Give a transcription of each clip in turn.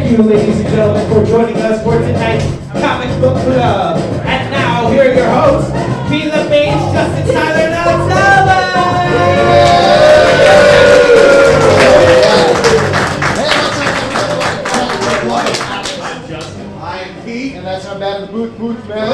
you, ladies and gentlemen, for joining us for tonight's Comic Book Club. And now, here are your hosts, Mila Bates, Justin Tyler, and Alex Nova! I'm Justin. I am Pete. And that's our man in the booth, man.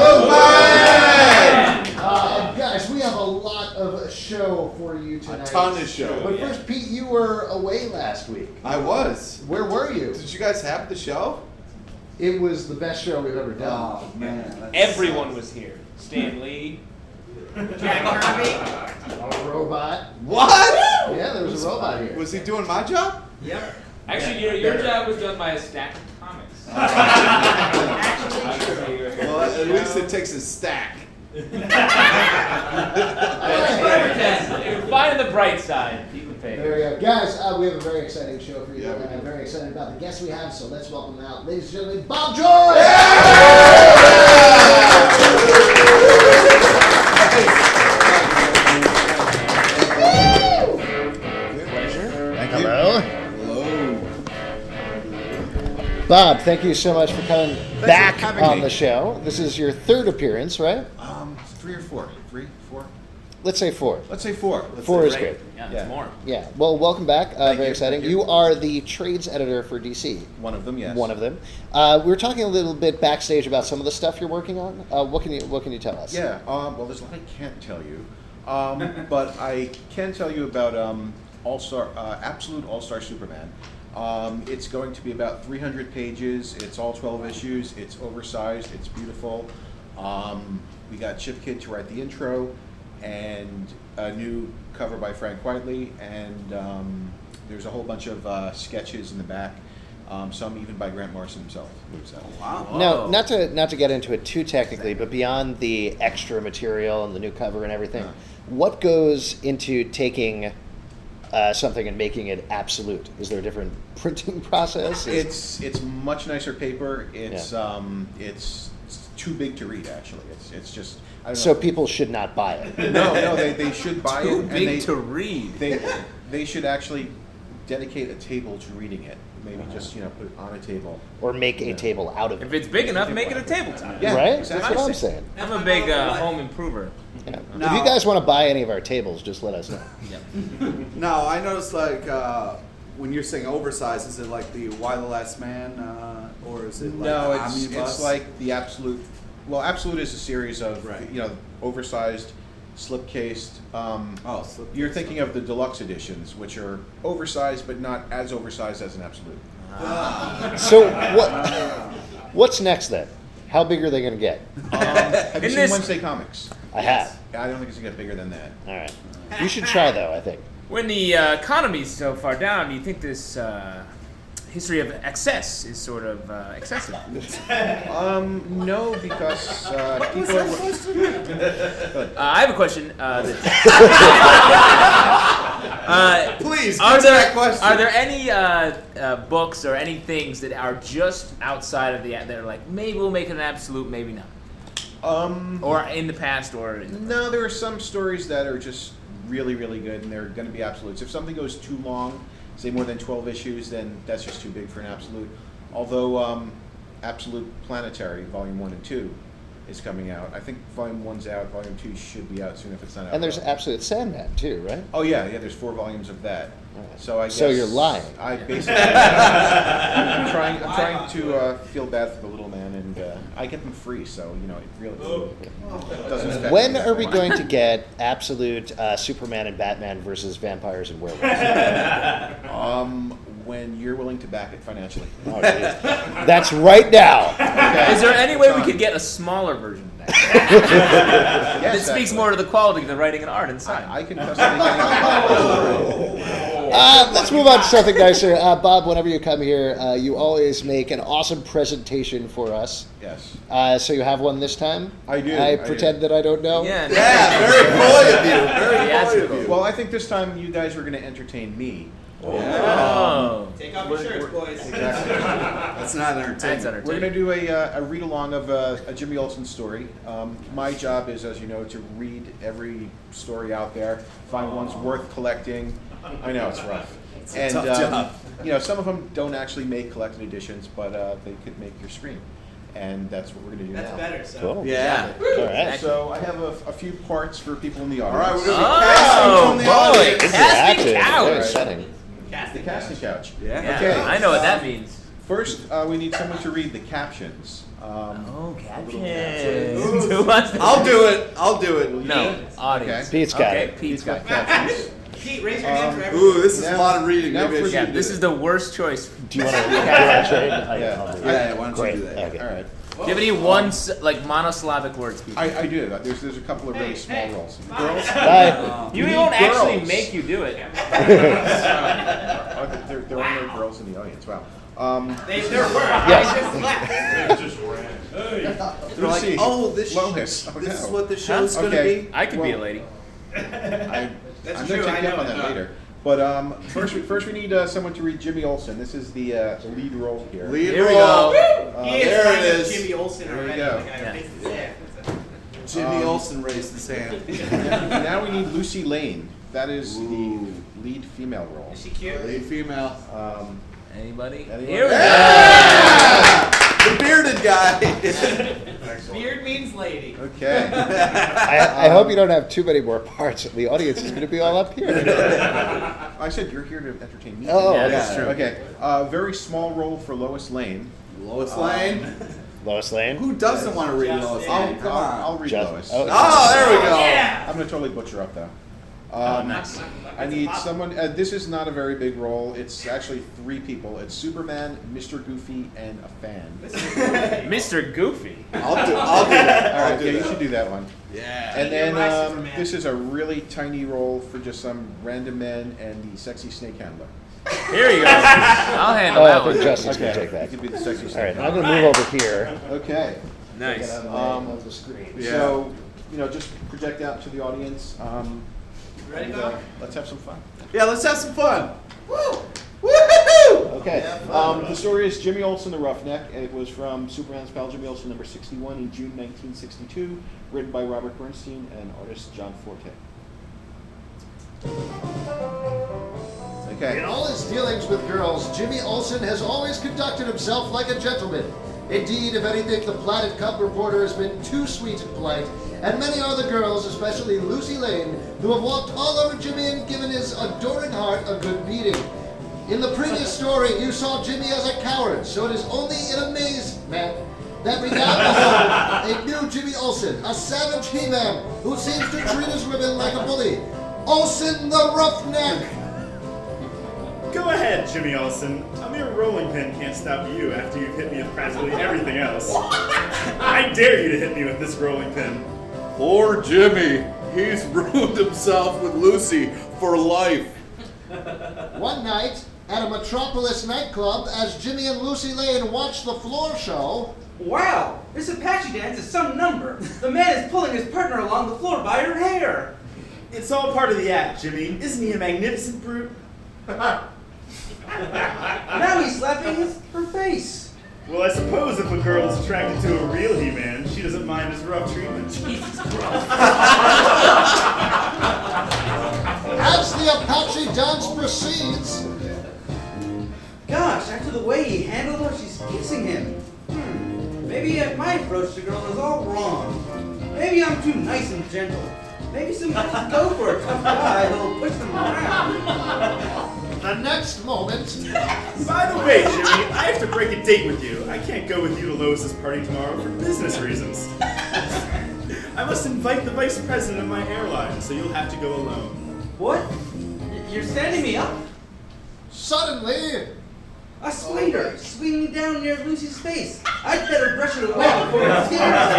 Guys, we have a lot of show for you tonight. A ton of show. But first, Pete, you were away last week. I was. Where were you? Did you guys have the show? It was the best show we've ever done. Oh, man. Everyone was here. Stan Lee, Jack Kirby. A robot. What? Yeah, there was a robot here. Was he doing my job? Yep. Actually, your job was done by a stack of comics. Well, at least it takes a stack. Find the bright side. People pay. There we go. Guys, we have a very exciting show for you. Yeah, and I'm very excited about the guests we have, so let's welcome out, ladies and gentlemen, Bob Joy! Hello. Hello. Bob, thank you so much for coming back for having on me. the show. This is your third appearance, right? 3 or 4? 3, 4? Let's say 4. Let's say 4. Four is good. Yeah, Yeah. it's more. Yeah. Well, welcome back. Thank Very you, exciting. thank you. You are the trades editor for DC. One of them, yes. One of them. We were talking a little bit backstage about some of the stuff you're working on. What can you tell us? Yeah, well, there's a lot I can't tell you. But I can tell you about Absolute All-Star Superman. It's going to be about 300 pages. It's all 12 issues. It's oversized. It's beautiful. We got Chip Kidd to write the intro, and a new cover by Frank Whiteley, and there's a whole bunch of sketches in the back. Some even by Grant Morrison himself. So. Wow. No, not to get into it too technically, but beyond the extra material and the new cover and everything, what goes into taking something and making it absolute? Is there a different printing process? It's much nicer paper. It's too big to read, actually. It's just I don't so know. people should not buy it. No, they should buy Too it. and big they, to read. They should actually dedicate a table to reading it. Maybe just put it on a table. Or make a table out of If it. it's big enough, make it a tabletop. Yeah, Right? exactly. That's what I'm saying. I'm a big home improver. Yeah. If you guys want to buy any of our tables, just let us know. No, I noticed when you're saying oversized, is it like the Why the Last Man, or is it like No, the it's omnibus? like the Absolute. Well, Absolute is a series of Right. oversized, slip-cased. slip You're thinking of the deluxe editions, which are oversized but not as oversized as an Absolute. So what's next then? How big are they going to get? Have you In seen this- Wednesday Comics? I have. I don't think it's gonna get bigger than that. All right. You should try though, I think. When the economy's so far down, do you think this history of excess is sort of excessive? No, because people are. I have a question. Please, Are answer there, that question. are there any books or any things that are just outside of they're like, maybe we'll make it an absolute, maybe not? Or in the past, or in the No, there are some stories that are just really, really good, and they're going to be absolutes. If something goes too long, say more than 12 issues, then that's just too big for an absolute. Although Absolute Planetary, Volume 1 and 2, is coming out. I think Volume 1's out, Volume 2 should be out soon if it's not out. And there's now. Absolute Sandman too, right? Oh yeah, there's 4 volumes of that. So I guess So you're lying. I basically I'm trying to feel bad for the little man, and I get them free, so it really doesn't affect When me. are we going to get Absolute Superman and Batman versus vampires and werewolves? When you're willing to back it financially. Oh, geez. That's right now. Is there any way we could get a smaller version of that? That Yes, speaks actually. more to the quality of the writing and art inside. I can custom make anything. Let's move on to something nicer. Bob, whenever you come here, you always make an awesome presentation for us. Yes. So you have one this time? I do, I I pretend do. that I don't know? Yeah. Very coy of you. Very coy Theatrical. of you. Well, I think this time you guys were going to entertain me. Oh. Take off your shirts, boys. Exactly. That's not That's entertainment. We're entertaining. going to do a read-along of a Jimmy Olsen story. My job is, as you know, to read every story out there, find ones worth collecting. I know, it's rough. It's a tough job. some of them don't actually make collected editions, but they could make your screen. And that's what we're going to do That's now. better. So. Cool. Yeah. All right. So I have a few parts for people in the All right, audience. we're going to be casting from the boy. audience. This is Casting active. couch. Very exciting. The casting couch. Yeah. Yeah, Okay. I know what that means. First, we need someone to read the captions. Captions. Who wants to? I'll do it. I'll do it. No, audience. Pete's got Okay, it. Pete's got it. captions. Pete, raise your hand for everyone. Ooh, this is a lot of reading. Now Maybe I for- should Yeah, do this it. is the worst choice. Do you want to trade? Yeah. I'll do it. Yeah, why don't Great. you do that? Okay. All right. Do you have any monosyllabic words, Pete? I do. There's a couple of really small rolls. Girls? Bye. You need won't actually girls. make you do it. Oh, there are no girls in the audience. Wow. There were. Yes. I just left. They're like, Lucy, oh, this Lois. Oh, this is no. what the show's going to Okay. be. I could be a Well, lady. I'm That's going true, to I check in know on that it. later. But first we need someone to read Jimmy Olsen. This is the lead role here. Lead Here we roll. go. He is there kind it of is. Jimmy Olsen There you already. go. The guy who fixes it. Jimmy Olsen raised his hand. Now we need Lucy Lane. That is the lead female role. Is she cute? Lead female. Anybody? Anyone? Here we go. Yeah! The bearded guy. Beard means lady. Okay. I hope you don't have too many more parts. The audience is going to be all up here. I said you're here to entertain me. Oh, Yeah, that's true. Okay. Very small role for Lois Lane. Lois Lane. Lois Lane. Who doesn't want to read Just Lois in. Lane? Come on. I'll read Just- Lois. oh. Oh, there we go. Yeah. I'm going to totally butcher up though. Nice. I need someone. This is not a very big role. It's actually 3 people. It's Superman, Mr. Goofy, and a fan. Mr. Goofy. I'll do that. All I'll right, do yeah, you that. should do that one. Yeah. And You're then my Superman. this is a really tiny role for just some random men and the sexy snake handler. Here you go. I'll handle Oh, I that think one. Justin's going to take you that. could be the sexy All snake right, I'm handler. going to move over here. Okay. Nice. Get out of the way of the screen. Yeah. So, just project out to the audience. Ready, and, Bob? let's have some fun. Yeah, let's have some fun. Woo! Woohoo! Okay. The story is Jimmy Olsen, the Roughneck. It was from Superman's pal Jimmy Olsen, number 61 in June 1962, written by Robert Bernstein and artist John Forte. Okay. In all his dealings with girls, Jimmy Olsen has always conducted himself like a gentleman. Indeed, if anything, the Planet Cub reporter has been too sweet and polite, and many are the girls, especially Lucy Lane, who have walked all over Jimmy and given his adoring heart a good beating. In the previous story, you saw Jimmy as a coward, so it is only in amazement that we now behold a new Jimmy Olsen, a savage he-man who seems to treat his women like a bully. Olsen the Roughneck! Go ahead, Jimmy Olsen. A mere rolling pin can't stop you after you've hit me with practically everything else. I dare you to hit me with this rolling pin. Poor Jimmy. He's ruined himself with Lucy for life. One night, at a Metropolis nightclub, as Jimmy and Lucy Lane watch the floor show, Wow, this Apache dance is some number. The man is pulling his partner along the floor by her hair. It's all part of the act, Jimmy. Isn't he a magnificent brute? Now he's slapping her face. Well, I suppose if a girl is attracted to a real He-Man, she doesn't mind his rough treatment. as the Apache dance proceeds, Gosh, after the way he handled her, she's kissing him. Maybe my approach to girl is all wrong. Maybe I'm too nice and gentle. Maybe some guys go for a tough guy who'll push them around. the next moment, By the way, Jimmy, I have to break a date with you. I can't go with you to Lois's party tomorrow for business reasons. I must invite the vice president of my airline, so you'll have to go alone. What? You're standing me up? suddenly, A spider swinging down near Lucy's face. I'd better brush it away before it scares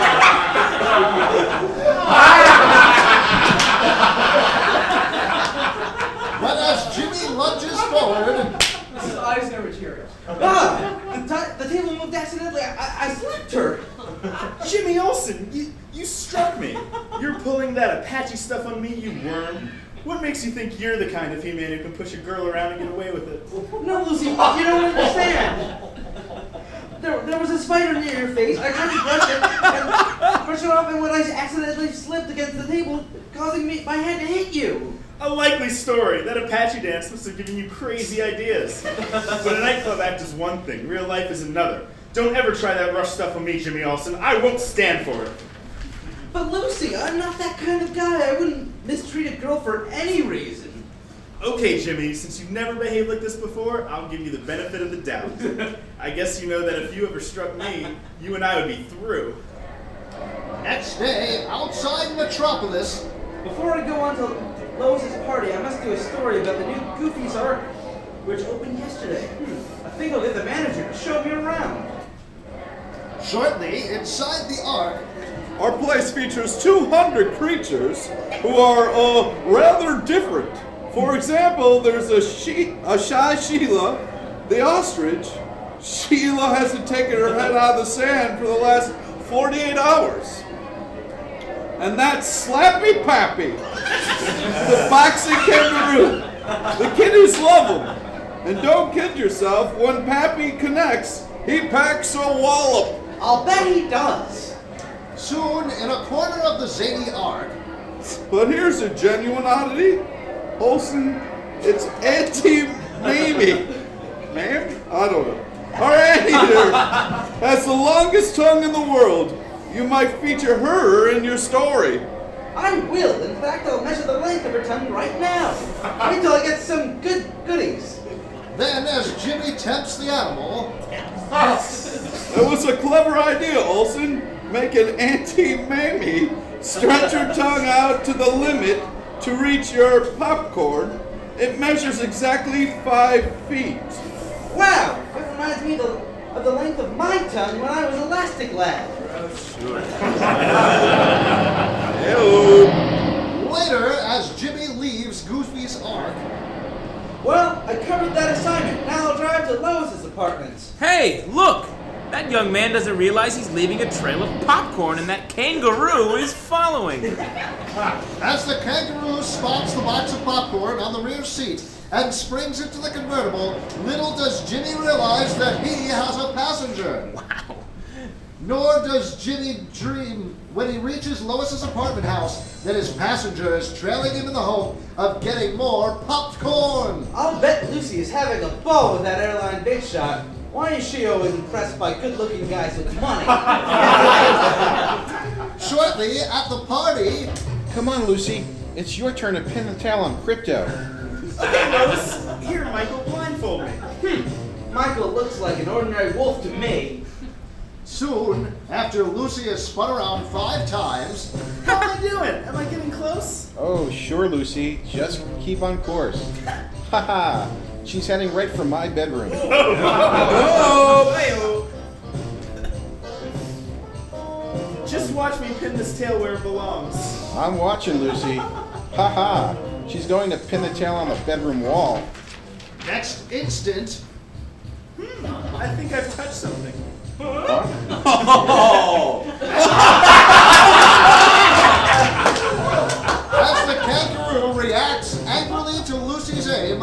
but as Jimmy lunges forward, This is Eisner material. Ah! The table moved accidentally. I slipped her. Jimmy Olsen, you struck me. You're pulling that Apache stuff on me, you worm. What makes you think you're the kind of He-Man who can push a girl around and get away with it? No, Lucy, you don't understand. There was a spider near your face. I tried to brush it off, and when I accidentally slipped against the table, causing my hand to hit you. A likely story. That Apache dance must have given you crazy ideas. But a nightclub act is one thing. Real life is another. Don't ever try that rush stuff on me, Jimmy Olsen. I won't stand for it. But Lucy, I'm not that kind of guy. I wouldn't mistreat a girl for any reason. Okay, Jimmy, since you've never behaved like this before, I'll give you the benefit of the doubt. I guess you know that if you ever struck me, you and I would be through. Next day, outside Metropolis. Before I go on to Lois's party, I must do a story about the new Goofy's Ark, which opened yesterday. I think I'll get the manager to show me around. Shortly, inside the Ark, Our place features 200 creatures who are rather different. For example, there's a shy Sheila, the ostrich. Sheila hasn't taken her head out of the sand for the last 48 hours. And that's Slappy Pappy, the boxing kangaroo. The kiddies love him. And don't kid yourself, when Pappy connects, he packs a wallop. I'll bet he does. soon in a corner of the zany Ark. But here's a genuine oddity. Olsen, it's Auntie Mamie. Ma'am? I don't know. Our anteater has the longest tongue in the world. You might feature her in your story. I will. In fact, I'll measure the length of her tongue right now. Wait till I get some goodies. Then, as Jimmy tempts the animal... It was a clever idea, Olsen. Make an Auntie Mamie stretch her tongue out to the limit to reach your popcorn. It measures exactly 5 feet. Wow! It reminds me of the length of my tongue when I was Elastic Lad. Hello. Later, as Jimmy leaves Goofy's Ark... Well, I covered that assignment. Now I'll drive to Lois's apartments. Hey, look! That young man doesn't realize he's leaving a trail of popcorn and that kangaroo is following. As the kangaroo spots the box of popcorn on the rear seat and springs into the convertible, little does Jimmy realize that he has a passenger. Wow. Nor does Jimmy dream when he reaches Lois's apartment house that his passenger is trailing him in the hope of getting more popcorn. I'll bet Lucy is having a ball with that airline big shot. Why is she always impressed by good-looking guys with money? Shortly at the party... Come on, Lucy. It's your turn to pin the tail on Crypto. Okay, Lois. Here, Michael, blindfold me. Michael looks like an ordinary wolf to me. Soon, after Lucy has spun around 5 times... How am I doing? Am I getting close? Oh, sure, Lucy. Just keep on course. Haha. She's heading right for my bedroom. Just watch me pin this tail where it belongs. I'm watching, Lucy. Haha. She's going to pin the tail on the bedroom wall. Next instant... I think I've touched something. As the kangaroo reacts angrily to Lucy's aim...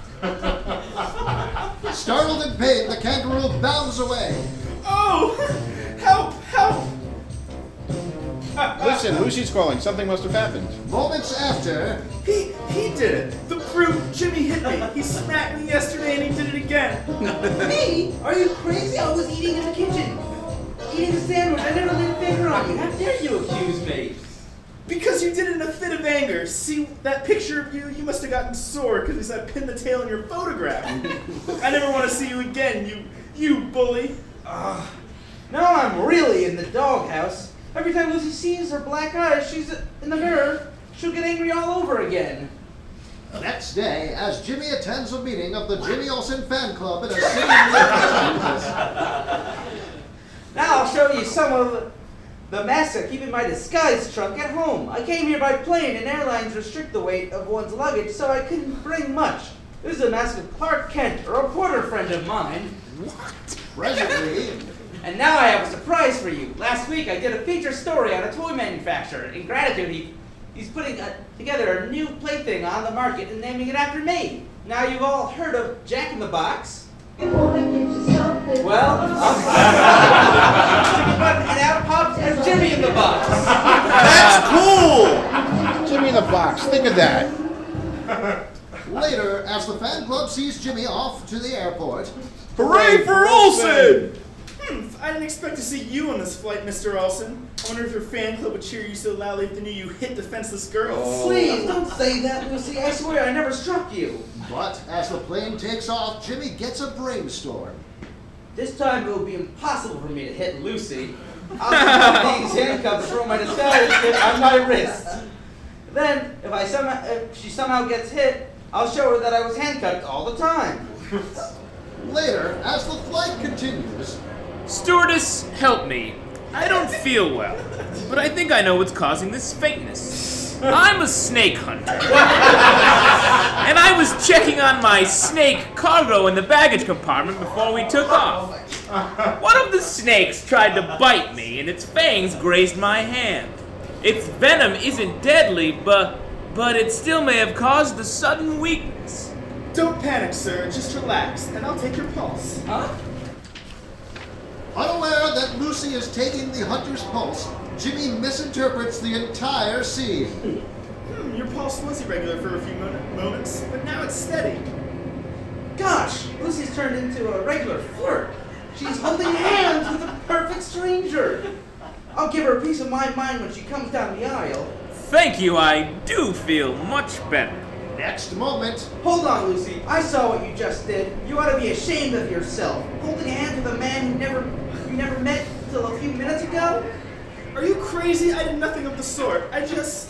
Startled in pain, the kangaroo bounds away. Oh! Help! Help! Listen, Lucy's calling. Something must have happened. Moments after... He did it! The brute! Jimmy hit me! He smacked me yesterday and he did it again! Me? Are you crazy? I was eating in the kitchen. Eating a sandwich. I never laid a finger on you. How dare you accuse me? Because you did it in a fit of anger. See, that picture of you, you must have gotten sore because I pinned the tail in your photograph. I never want to see you again, you bully. Now I'm really in the doghouse. Every time Lucy sees her black eyes, she's in the mirror, she'll get angry all over again. Next day, as Jimmy attends a meeting of the Jimmy Olsen fan club in a city near Los Angeles. Now I'll show you some of the mess I keep in my disguise trunk at home. I came here by plane and airlines restrict the weight of one's luggage, so I couldn't bring much. This is a mask of Clark Kent, a reporter friend of mine. What? Presently... And now I have a surprise for you. Last week I did a feature story on a toy manufacturer. In gratitude, he's putting together a new plaything on the market and naming it after me. Now you've all heard of Jack in the Box. Boy, get yourself Well, and out pops a Jimmy in the box. That's cool! Jimmy in the box, think of that. Later, as the fan club sees Jimmy off to the airport, Hooray for Olsen! I didn't expect to see you on this flight, Mr. Olsen. I wonder if your fan club would cheer you so loudly if they knew you hit defenseless girls. Please, don't say that, Lucy. I swear I never struck you. but as the plane takes off, Jimmy gets a brainstorm. This time it will be impossible for me to hit Lucy. I'll put these handcuffs from my disguise kit on my wrist. Then, if she somehow gets hit, I'll show her that I was handcuffed all the time. Later, as the flight continues, Stewardess, help me. I don't feel well, but I think I know what's causing this faintness. I'm a snake hunter. And I was checking on my snake cargo in the baggage compartment before we took off. One of the snakes tried to bite me, and its fangs grazed my hand. Its venom isn't deadly, but it still may have caused the sudden weakness. Don't panic, sir. Just relax, and I'll take your pulse. Huh? unaware that Lucy is taking the hunter's pulse, Jimmy misinterprets the entire scene. Your pulse was irregular for a few moments, but now it's steady. Gosh, Lucy's turned into a regular flirt. She's holding hands with a perfect stranger. I'll give her a piece of my mind when she comes down the aisle. Thank you, I do feel much better. Next moment. Hold on, Lucy. I saw what you just did. You ought to be ashamed of yourself. Holding hands with a man you never met till a few minutes ago? Are you crazy? I did nothing of the sort. I just...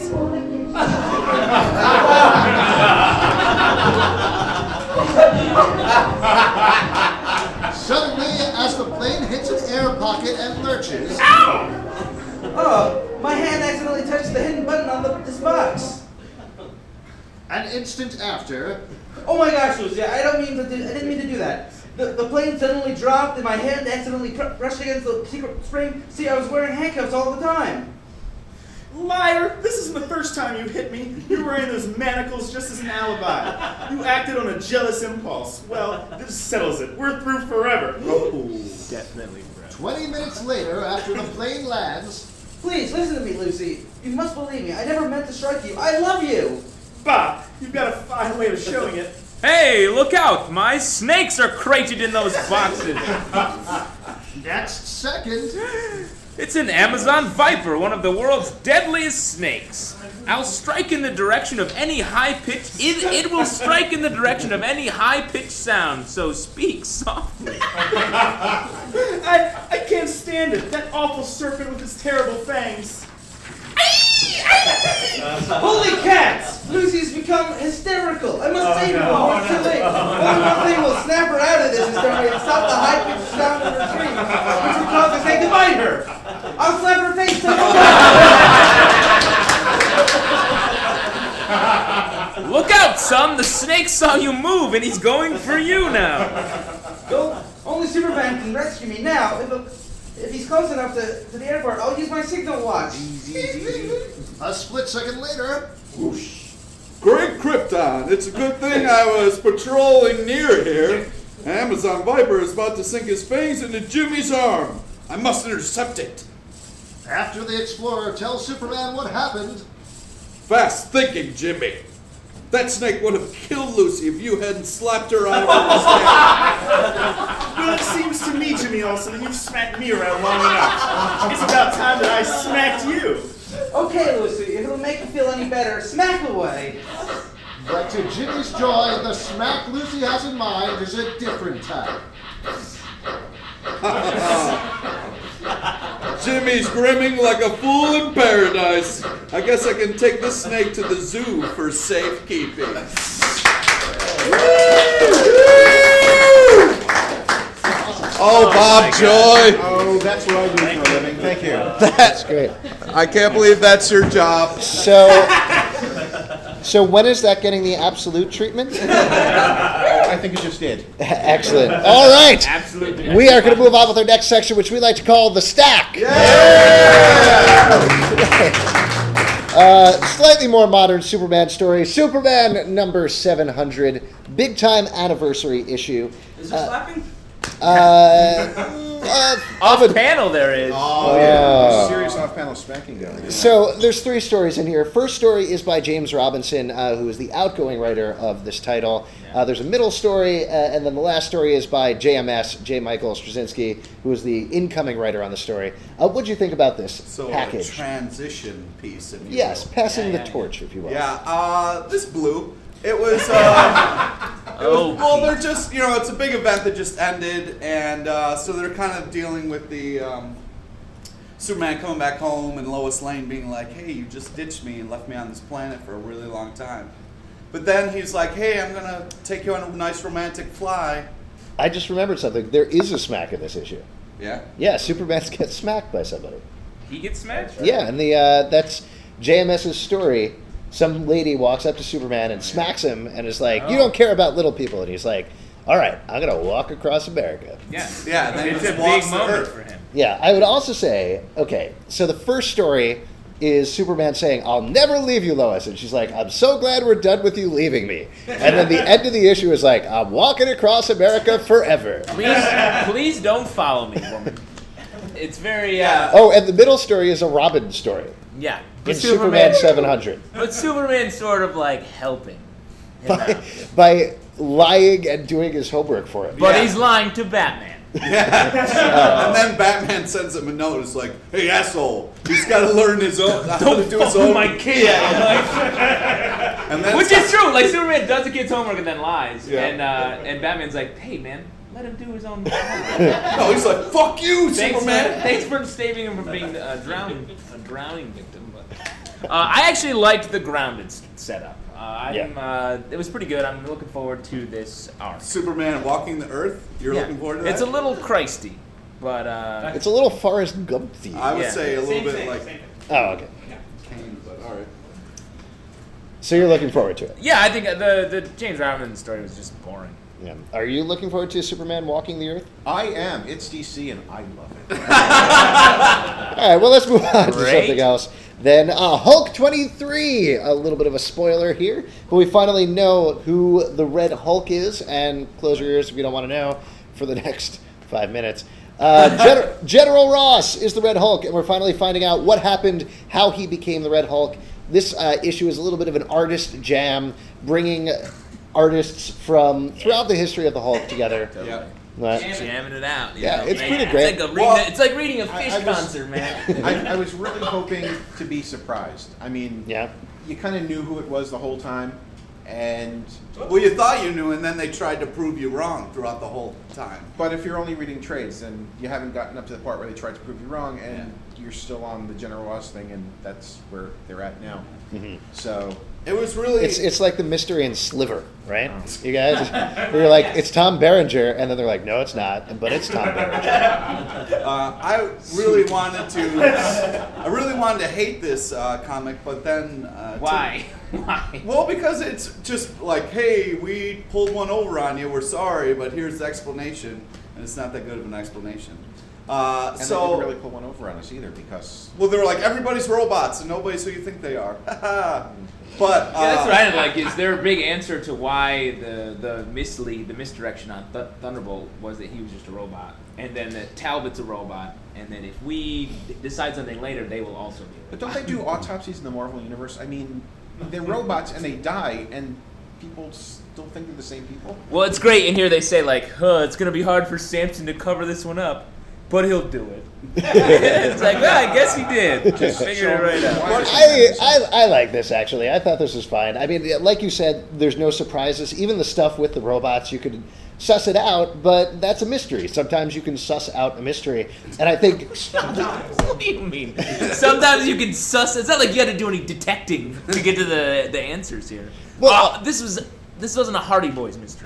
Suddenly, as the plane hits an air pocket and lurches... Ow! Oh, my hand accidentally touched the hidden button on this box. An instant after... Oh my gosh, Lucy, I didn't mean to do that. The plane suddenly dropped and my hand accidentally brushed against the secret spring. See, I was wearing handcuffs all the time. Liar! This isn't the first time you hit me. You were wearing those manacles just as an alibi. You acted on a jealous impulse. Well, this settles it. We're through forever. Oh, definitely forever. 20 minutes later, after the plane lands... Please, listen to me, Lucy. You must believe me. I never meant to strike you. I love you. Bah! You've got a fine way of showing it. Hey, look out! My snakes are crated in those boxes. Next second... It's an Amazon viper, one of the world's deadliest snakes. I'll strike in the direction of any high-pitched... It will strike in the direction of any high-pitched sound, so speak softly. I can't stand it. That awful serpent with his terrible fangs. Holy cats! Lucy's become hysterical. I must save her before it's too late. Only one thing will snap her out of this hysteria and stop the high-pitched sound of her screams, which will cause the snake to bite her. I'll slap her face to Look out, son! The snake saw you move, and he's going for you now. Go. Only Superman can rescue me now. If he's close enough to the airport, I'll use my signal watch. A split second later... Whoosh. Great Krypton! It's a good thing I was patrolling near here. An Amazon viper is about to sink his fangs into Jimmy's arm. I must intercept it. After the Explorer tells Superman what happened... Fast thinking, Jimmy. That snake would have killed Lucy if you hadn't slapped her out of her mistake. Well, it seems to me, Jimmy Olsen, that you've smacked me around long enough. It's about time that I smacked you. Okay, Lucy, if it'll make you feel any better, smack away. But to Jimmy's joy, the smack Lucy has in mind is a different type. Jimmy's grimming like a fool in paradise. I guess I can take this snake to the zoo for safekeeping. Oh, Bob Joy. Oh, that's what I do for a living. Thank you. That's great. I can't believe that's your job. So when is that getting the absolute treatment? I think it just did. Excellent. All right. Absolutely. We are going to move on with our next section, which we like to call the stack. Slightly more modern Superman story. Superman number 700, big time anniversary issue. Is there slapping? Off panel there is. Oh, yeah. There's serious off-panel spanking going on. So there's 3 stories in here. First story is by James Robinson, who is the outgoing writer of this title. There's a middle story, and then the last story is by JMS, J. Michael Straczynski, who is the incoming writer on the story. What do you think about this So package? a transition piece, if you Yes, will. passing the torch, if you will. Yeah, this blew. It was, well, they're just, it's a big event that just ended, and so they're kind of dealing with the Superman coming back home and Lois Lane being like, hey, you just ditched me and left me on this planet for a really long time. But then he's like, hey, I'm going to take you on a nice romantic fly. I just remembered something. There is a smack in this issue. Yeah? Yeah, Superman gets smacked by somebody. He gets smashed? Yeah, and that's JMS's story. Some lady walks up to Superman and smacks him and is like, you don't care about little people. And he's like, all right, I'm going to walk across America. Yeah. Yeah, then It's he a just walks big to moment Earth. for him. Yeah, I would also say, okay, so the first story is Superman saying, I'll never leave you, Lois. And she's like, I'm so glad we're done with you leaving me. And then the end of the issue is like, I'm walking across America forever. Please don't follow me, woman. It's very, Oh, and the middle story is a Robin story. yeah. In Superman 700. But Superman's sort of like helping him out. By lying and doing his homework for him. But he's lying to Batman. And then Batman sends him a note. It's like, hey, asshole, he's got to learn his own, how to do his own. my kid. And then Which is true. Like, Superman does the kid's homework and then lies. Yeah. And Batman's like, hey, man, let him do his own homework. No, he's like, fuck you, Superman. Thanks for saving him from being a drowning victim. But, I actually liked the grounded setup. It was pretty good. I'm looking forward to this arc. Superman walking the Earth. You're looking forward to that? It's a little Christy, but It's a little Forrest Gump-y. I would say a little bit like Oh, okay. Kane, but all right. So you're looking forward to it. yeah, I think the James Robinson story was just boring. Yeah. Are you looking forward to Superman walking the Earth? I am. It's DC, and I love it. All right, well, let's move on to Great. something else. Then Hulk 23, a little bit of a spoiler here, but we finally know who the Red Hulk is, and close your ears if you don't want to know for the next 5 minutes. General Ross is the Red Hulk, and we're finally finding out what happened, how he became the Red Hulk. This issue is a little bit of an artist jam, bringing artists from throughout the history of the Hulk together. Yeah. Jamming it out. you Yeah, know, it's man. pretty great. It's like reading a Fish I was- concert, man. I was really hoping to be surprised. I mean, Yeah. you kind of knew who it was the whole time, and Well, you thought you knew, and then they tried to prove you wrong throughout the whole time. but if you're only reading trades, then you haven't gotten up to the part where they tried to prove you wrong, and you're still on the General Ross thing, and that's where they're at now. So It was really. It's like the mystery in Sliver, right? You guys, you're like, it's Tom Berenger, and then they're like, no, it's not, but it's Tom Berenger. I really wanted to hate this comic, but then Why? Why? Well, because it's just like, hey, we pulled one over on you. We're sorry, but here's the explanation, and it's not that good of an explanation. and they So didn't really pull one over on us either, because well, they were like, everybody's robots, and nobody's who you think they are. But Yeah, that's what I didn't like. Is there a big answer to why the misdirection on Thunderbolt was that he was just a robot, and then that Talbot's a robot, and then if we decide something later, they will also be. But don't they do autopsies in the Marvel Universe? I mean, they're robots and they die, and people still think they're the same people? Well, it's great in here. They say like, it's gonna be hard for Samson to cover this one up, but he'll do it. It's like, well, I guess he did. Just figured it right out. I like this, actually. I thought this was fine. I mean, like you said, there's no surprises. Even the stuff with the robots, you could suss it out, but that's a mystery. Sometimes you can suss out a mystery. And I think... What do you mean? Sometimes you can suss. It's not like you had to do any detecting to get to the answers here. Well, this wasn't a Hardy Boys mystery.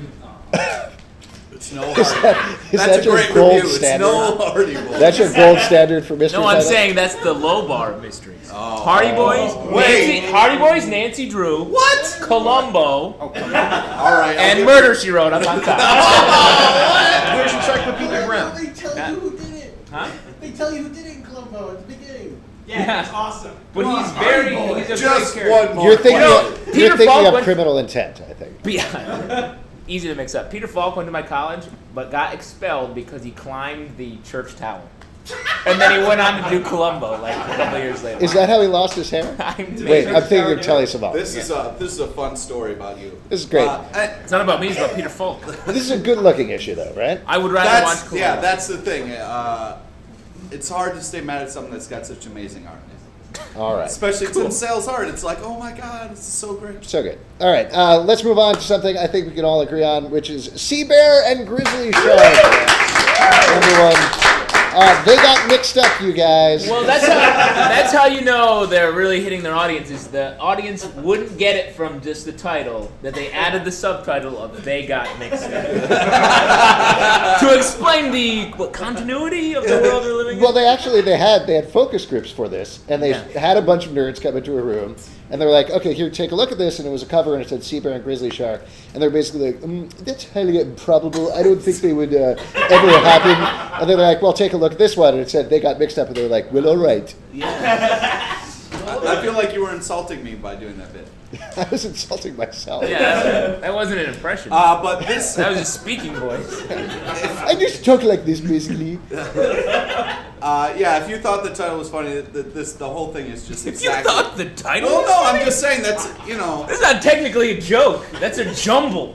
it's no Is Hardy. that That's a your great gold review. standard? It's no Hardy Boys. That's your gold standard for mystery No, I'm titles? saying that's the low bar of mysteries. Oh. Hardy Boys, Wait. Hardy Boys, Nancy Drew, What? Columbo, All right. I'll and give Murder She Wrote up on top. Where's Encyclopedia Brown? They tell you who did it. Huh? They tell you who did it in Columbo at the beginning. Yeah. It's awesome. But Come he's on, very, Hardy Boy. he's a Just great character. one more. You're thinking, You know, Peter you're thinking Falk of went- Criminal Intent, I think. Yeah. easy to mix up. Peter Falk went to my college, but got expelled because he climbed the church tower. And then he went on to do Columbo like a couple years later. Is that how he lost his hair? Wait, I'm thinking of Telly Savalas. This is a fun story about you. This is great. It's not about me, it's about Peter Falk. This is a good-looking issue, though, right? I would rather watch Columbo. Yeah, that's the thing. It's hard to stay mad at something that's got such amazing art. All right. Especially Tim Sale's art. It's like, oh my god, this is so great. So good. All right, let's move on to something I think we can all agree on, which is Sea Bear and Grizzly Shark. Number one. They got mixed up, you guys. Well, that's how you know they're really hitting their audience. Is the audience wouldn't get it from just the title, that they added the subtitle of "They Got Mixed Up" to explain the continuity of the world they're living in. Well, they had focus groups for this, and they had a bunch of nerds come into a room, and they're like, "Okay, here, take a look at this," and it was a cover, and it said Sea Bear and Grizzly Shark, and they're basically like, "That's highly improbable. I don't think they would ever happen." And they're like, "Well, take a look at this one," and it said They Got Mixed Up, and they were like, "Well, all right." I feel like you were insulting me by doing that bit. I was insulting myself. Yeah, that wasn't an impression. But this... That was a speaking voice. I just talk like this, basically. Yeah, if you thought the title was funny, the whole thing is just exactly... If you thought the title Well, was no, funny? I'm just saying that's, you know... This is not technically a joke. That's a jumble.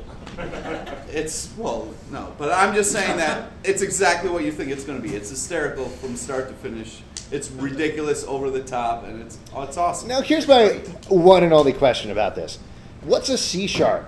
No, but I'm just saying that it's exactly what you think it's going to be. It's hysterical from start to finish. It's ridiculous, over the top, and it's awesome. Now, here's my one and only question about this. What's a sea shark?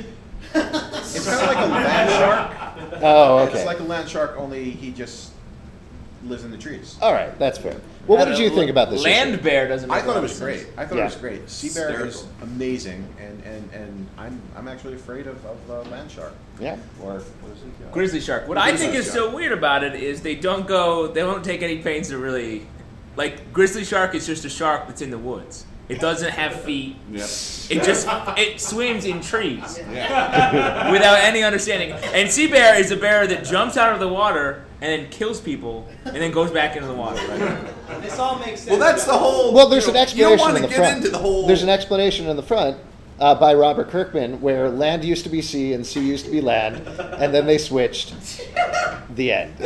It's kind of like a land shark. Oh, okay. It's like a land shark, only he just lives in the trees. All right, that's fair. Well, what did you think about this Land issue? bear doesn't make I thought a it lot was of sense. great. I thought Yeah. it was great. Sea bear is Hysterical. amazing, and I'm actually afraid of land shark. Yeah. Or what is it? Grizzly shark. What I think is so weird about it is they don't take any pains to really, like, grizzly shark is just a shark that's in the woods. It doesn't have feet. Yep. It swims in trees without any understanding. And sea bear is a bear that jumps out of the water and then kills people and then goes back into the water. This all makes sense. Well, that's the whole... Well, there's an you explanation don't want in to the get front. into the whole... There's an explanation in the front by Robert Kirkman where land used to be sea and sea used to be land, and then they switched. The end.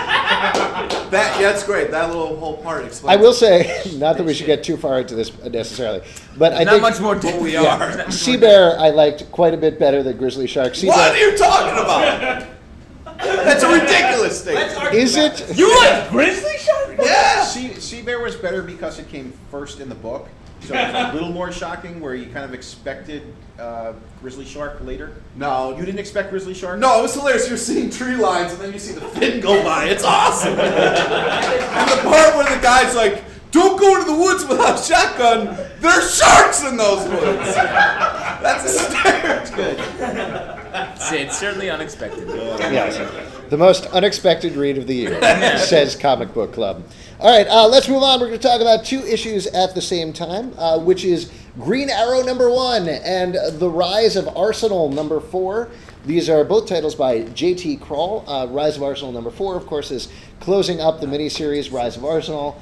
That's great. That little whole part explains. I will say, not that we should get too far into this necessarily, but I Not think much more than we are. sea bear I liked quite a bit better than grizzly shark. Sea What bear, are you talking about? That's a ridiculous statement. is it? You like grizzly shark? Yeah. Sea bear was better because it came first in the book, so it was a little more shocking. Where you kind of expected grizzly shark later. No, You didn't expect grizzly shark. No, it was hilarious. You're seeing tree lines, and then you see the fin go by. It's awesome. And the part where the guy's like, "Don't go into the woods without a shotgun. There's sharks in those woods." That's hysterical. Good. It's certainly unexpected. Yes. The most unexpected read of the year, says Comic Book Club. All right, let's move on. We're going to talk about two issues at the same time, which is Green Arrow #1 and The Rise of Arsenal #4. These are both titles by J.T. Kroll. Rise of Arsenal #4, of course, is closing up the miniseries Rise of Arsenal,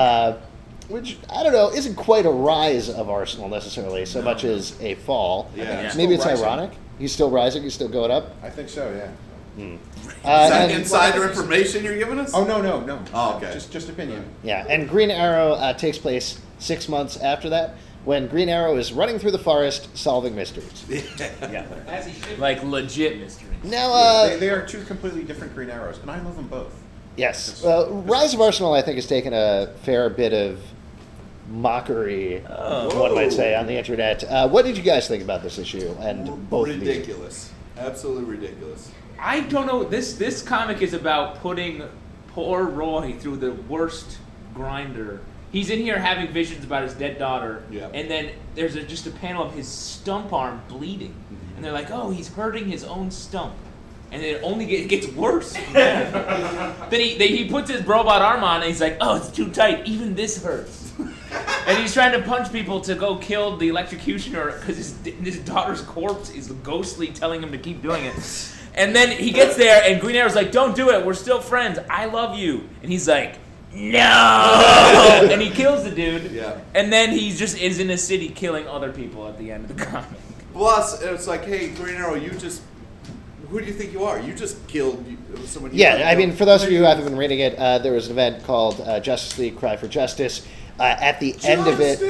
which, I don't know, isn't quite a rise of Arsenal necessarily, so much as a fall. Yeah. Maybe it's Still rising. ironic. He's still rising. He's still going up. I think so. Yeah. Is that And- insider information you're giving us? Oh no. Oh, okay. Just opinion. Yeah, and Green Arrow takes place 6 months after that, when Green Arrow is running through the forest solving mysteries. Yeah. As he should. Like legit mystery. Now, They are two completely different Green Arrows, and I love them both. yes, Rise of Arsenal, I think, has taken a fair bit of mockery, one might say, on the internet. What did you guys think about this issue and both of these? Ridiculous. Absolutely ridiculous. I don't know. This comic is about putting poor Roy through the worst grinder. He's in here having visions about his dead daughter, Yeah. and then there's just a panel of his stump arm bleeding, and they're like, "Oh, he's hurting his own stump," and then it gets worse. Then he puts his robot arm on, and he's like, "Oh, it's too tight. Even this hurts." And he's trying to punch people to go kill the electrocutioner because his daughter's corpse is ghostly, telling him to keep doing it. And then he gets there, and Green Arrow's like, "Don't do it. We're still friends. I love you." And he's like, "No!" And he kills the dude. Yeah. And then he just is in a city killing other people at the end of the comic. Plus, it's like, hey, Green Arrow, you just Who do you think you are? You just killed someone. Yeah, I mean, for those of you who haven't been reading it, there was an event called Justice League Cry for Justice. At the end of it,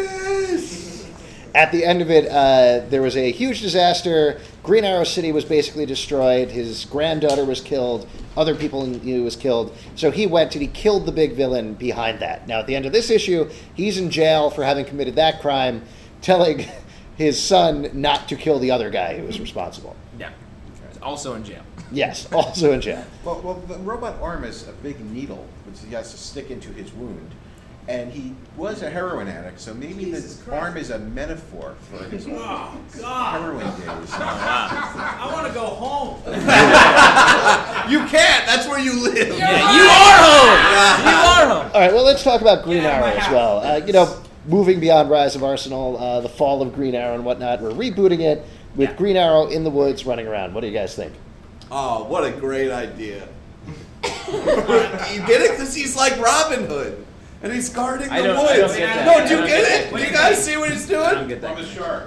there was a huge disaster. Green Arrow City was basically destroyed. His granddaughter was killed. Other people was killed. So he went and he killed the big villain behind that. Now, at the end of this issue, he's in jail for having committed that crime, telling his son not to kill the other guy who was responsible. Yeah. Also in jail. Yes, also in jail. Well, the robot arm is a big needle, which he has to stick into his wound. And he was a heroin addict, so maybe Jesus the Christ. arm is a metaphor for his Oh, God. heroin days. I want to go home. You can't. That's where you live. Yeah, you are home. You are home. All right, well, let's talk about Green Get out of Arrow my as well. Moving beyond Rise of Arsenal, the fall of Green Arrow and whatnot, we're rebooting it with Green Arrow in the woods running around. What do you guys think? Oh, what a great idea. You get it? Because he's like Robin Hood. And he's guarding the I don't woods. get that. No, do I you don't get get it? that. Do you guys see what he's I don't doing? get that. I'm a shark.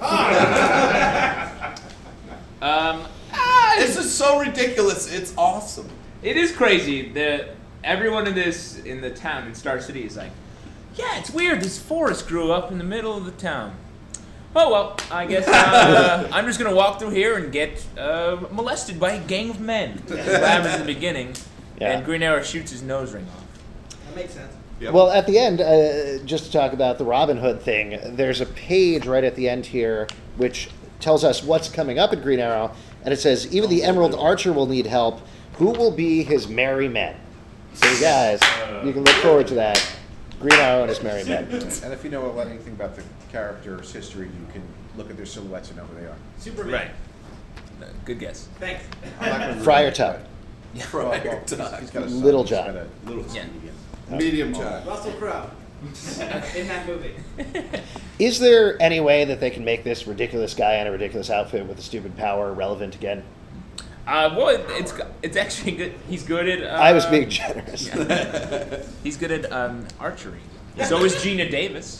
This is so ridiculous. It's awesome. It is crazy that everyone in the town in Star City is like, yeah, it's weird. This forest grew up in the middle of the town. Oh well, I guess I'm just gonna walk through here and get molested by a gang of men. That's what happens in the beginning, Yeah. and Green Arrow shoots his nose ring off. That makes sense. Yep. Well, at the end, just to talk about the Robin Hood thing, there's a page right at the end here which tells us what's coming up at Green Arrow, and it says, even the Emerald Archer will need help. Who will be his merry men? So you guys, you can look forward to that. Green Arrow and his merry men. And if you know anything about the character's history, you can look at their silhouettes and know who they are. Superman. Right. Good guess. Thanks. I'm not gonna Friar ruin it, Tuck. but- Friar well, Tuck. he's got a son, Little he's John. got a little Yeah. son. Medium child. Russell Crowe. In that movie. Is there any way that they can make this ridiculous guy in a ridiculous outfit with a stupid power relevant again? Well, it's actually good. He's good at. I was being generous. He's good at archery. So is Gina Davis.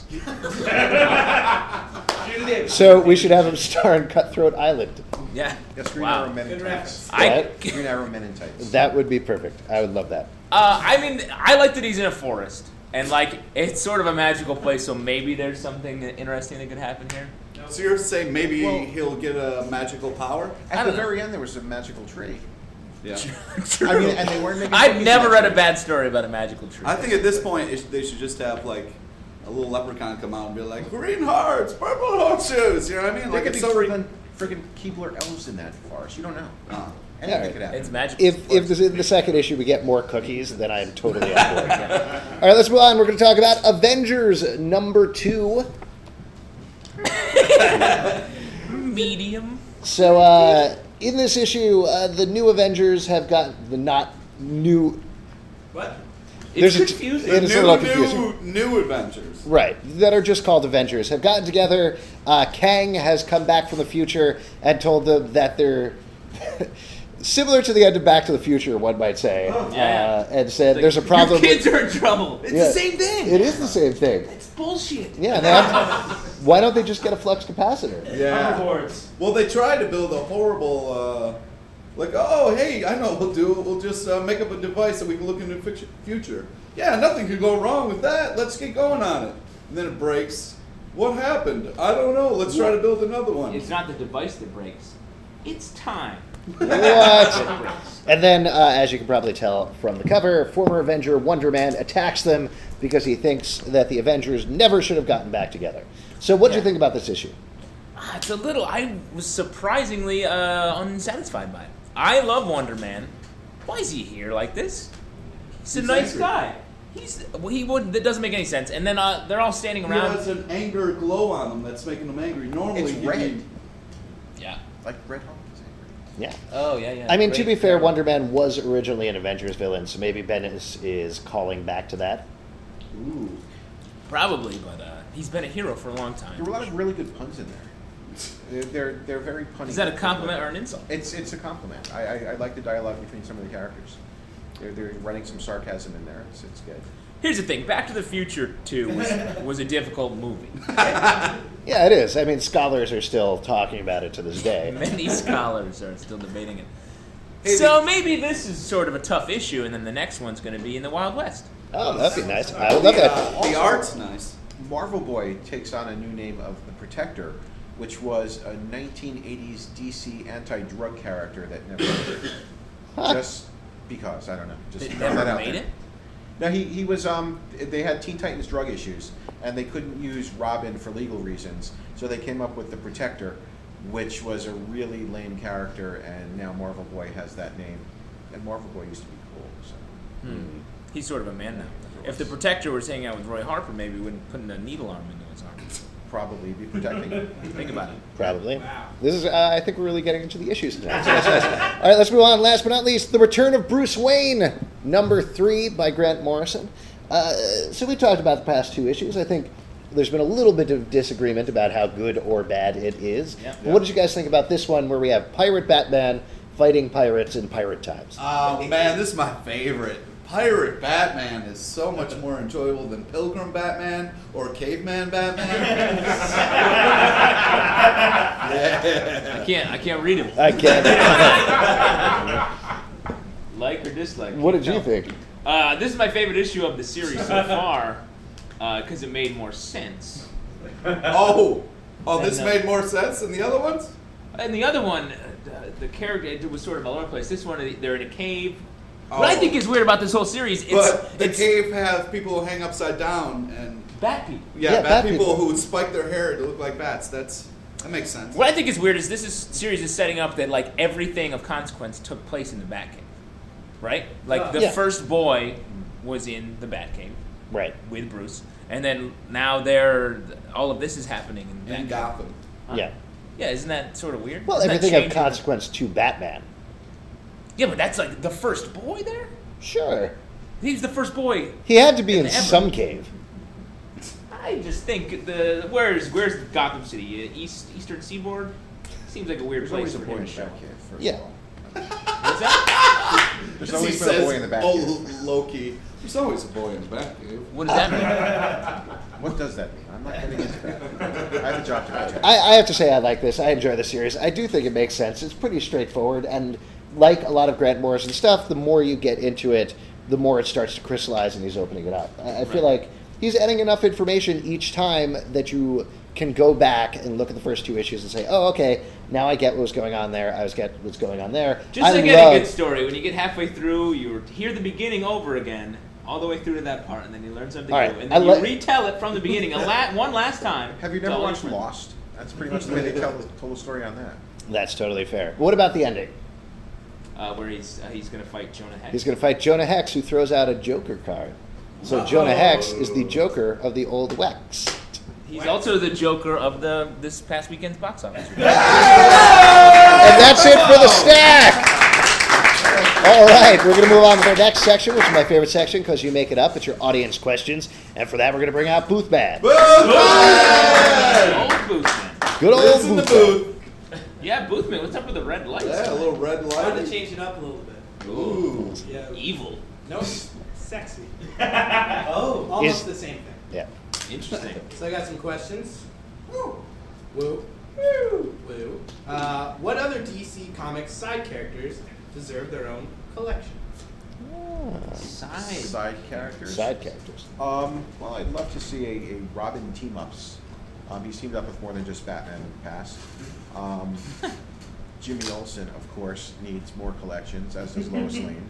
So we should have him star in Cutthroat Island. Yeah. Yes, Green Wow. Arrow Men in Good Tights. What? Green Arrow Men in Tights. That would be perfect. I would love that. I mean, I like that he's in a forest. And, like, it's sort of a magical place, so maybe there's something interesting that could happen here. So you're saying maybe Well- he'll get a magical power? I At the don't know. very end, there was a magical tree. Yeah. True. I mean, and they weren't making I've cookies never in read that a bad story about a magical tree. I think at this point they should just have like a little leprechaun come out and be like, green hearts, purple horseshoes. You know what I mean? There Like could it's be so friggin' Keebler elves in that forest. You don't know. Anything Alright. could happen. It's magical. If this, in the second issue we get more cookies, then I'm totally on board. All right, let's move on. We're going to talk about Avengers #2. Medium. So in this issue, the new Avengers have got the not new. What? It's There's a- confusing. it is a little confusing. new adventures. Right, that are just called Avengers, have gotten together. Kang has come back from the future and told them that they're similar to the end of Back to the Future, one might say, Yeah. and said Like, there's a problem. Your kids are in trouble. It's Yeah. the same thing. It is the same thing. It's bullshit. Yeah, they have why don't they just get a flux capacitor? Yeah. Hoverboards. Well, they tried to build a horrible, like, oh, hey, I know what we'll do. We'll just make up a device so we can look into the future. Yeah, nothing could go wrong with that. Let's get going on it. And then it breaks. What happened? I don't know. Let's try to build another one. It's not the device that breaks. It's time. What? That breaks. And then, as you can probably tell from the cover, former Avenger Wonder Man attacks them because he thinks that the Avengers never should have gotten back together. So, what do you think about this issue? It's a little. I was surprisingly unsatisfied by it. I love Wonder Man. Why is he here like this? He's a He's nice angry. guy. That doesn't make any sense. And then they're all standing He around. has an anger glow on him that's making him angry. Normally, It's he'd be- red. Yeah. Like Red Hulk. Yeah. Oh yeah. I mean, to Great. be fair, Wonder Man was originally an Avengers villain, so maybe Bendis is calling back to that. Ooh. Probably, but he's been a hero for a long time. There were a lot of really good puns in there. They're very punny. Is that a compliment or an insult? It's a compliment. I like the dialogue between some of the characters. They're running some sarcasm in there. It's good. Here's the thing: Back to the Future 2 was a difficult movie. Yeah, it is. I mean, scholars are still talking about it to this day. Many scholars are still debating it. So maybe this is sort of a tough issue, and then the next one's going to be in the Wild West. Oh, that'd be nice. I would love that. The art's nice. Marvel Boy takes on a new name of the Protector, which was a 1980s DC anti-drug character that never appeared. Just because, I don't know. Just It throw that never out made there. it? No, he was, they had Teen Titans drug issues, and they couldn't use Robin for legal reasons, so they came up with the Protector, which was a really lame character, and now Marvel Boy has that name. And Marvel Boy used to be cool, so. He's sort of a man now. If the Protector was hanging out with Roy Harper, maybe we wouldn't put a needle arm into his arm. Probably be protecting him. Think about it. Probably. This is. I think we're really getting into the issues tonight. So that's nice. All right, let's move on. Last but not least, The Return of Bruce Wayne, number 3 by Grant Morrison. So we talked about the past 2 issues. I think there's been a little bit of disagreement about how good or bad it is. Yeah. But what did you guys think about this one, where we have Pirate Batman fighting pirates in pirate times? Oh man, this is my favorite. Pirate Batman is so much more enjoyable than Pilgrim Batman or Caveman Batman. Yeah. I can't read him. I can't. Like or dislike. What did you No. think? This is my favorite issue of the series so far because it made more sense. Oh, this And, made more sense than the other ones? And the other one, the character it was sort of all over the place. This one, they're in a cave. What I think is weird about this whole series, But the it's cave has people who hang upside down and bat people. yeah, bat bat people people. who spike their hair to look like bats. That makes sense. What I think is weird is series is setting up that like everything of consequence took place in the Batcave, right? Like the Yeah. first boy was in the Batcave Right. with Bruce, and then now all of this is happening in the In Batcave. Gotham. Yeah. Yeah, isn't that sort of weird? Well, Doesn't that everything of change consequence to Batman. Yeah, but that's like the first boy there. Sure. He's the first boy. He had to be in Ever. some cave. I just think where's Gotham City? Eastern Seaboard? Seems like a weird There's place always a for boy him in to show. Batcave, first Yeah. of all. What's that? There's He always been a says, boy in the Batcave. oh, Loki. There's always a boy in the Batcave. What does that mean? What does that mean? I'm not getting into that. I have a job to do. I have to say I like this. I enjoy the series. I do think it makes sense. It's pretty straightforward, and like a lot of Grant Morrison stuff, the more you get into it, the more it starts to crystallize, and he's opening it up. I feel like he's adding enough information each time that you can go back and look at the first 2 issues and say, oh, okay, now I get what was going on there. I get what's going on there. Just like any good story, when you get halfway through, you hear the beginning over again, all the way through to that part, and then you learn something All new, right, and then I you retell it from the beginning one last time. Have you to never all watched your friends. Lost? That's pretty much the way they told the story on that. That's totally fair. What about the ending? Where he's going to fight Jonah Hex. He's going to fight Jonah Hex, who throws out a Joker card. So Jonah Hex is the Joker of the old Wex. He's also the Joker of this past weekend's box office. And that's it for the stack. All right, we're going to move on to our next section, which is my favorite section because you make it up. It's your audience questions. And for that, we're going to bring out Boothman. Old Boothman. Good old Lives in the Boothman. booth. Yeah, Boothman. What's up with the red lights? Yeah, a little red Trying to light. change it up a little bit. Ooh. Yeah. Evil. No, sexy. Oh, almost Is- the same thing. Yeah. Interesting. So I got some questions. Woo. Woo. Woo. Woo. What other DC Comics side characters deserve their own collection? Side characters. Side characters. Well, I'd love to see a Robin team-ups. He's teamed up with more than just Batman in the past. Jimmy Olsen, of course, needs more collections, as does Lois Lane.